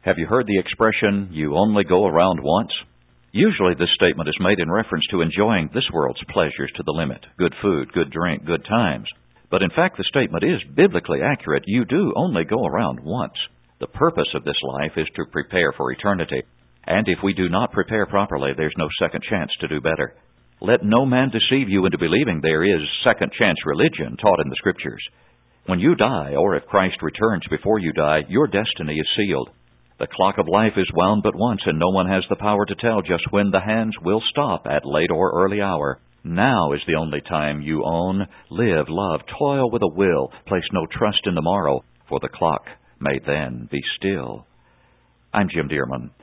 Have you heard the expression, you only go around once? Usually this statement is made in reference to enjoying this world's pleasures to the limit. Good food, good drink, good times. But in fact, the statement is biblically accurate. You do only go around once. The purpose of this life is to prepare for eternity. And if we do not prepare properly, there's no second chance to do better. Let no man deceive you into believing there is second chance religion taught in the Scriptures. When you die, or if Christ returns before you die, your destiny is sealed. The clock of life is wound but once, and no one has the power to tell just when the hands will stop at late or early hour. Now is the only time you own. Live, love, toil with a will. Place no trust in tomorrow, for the clock may then be still. I'm Jim Dearman.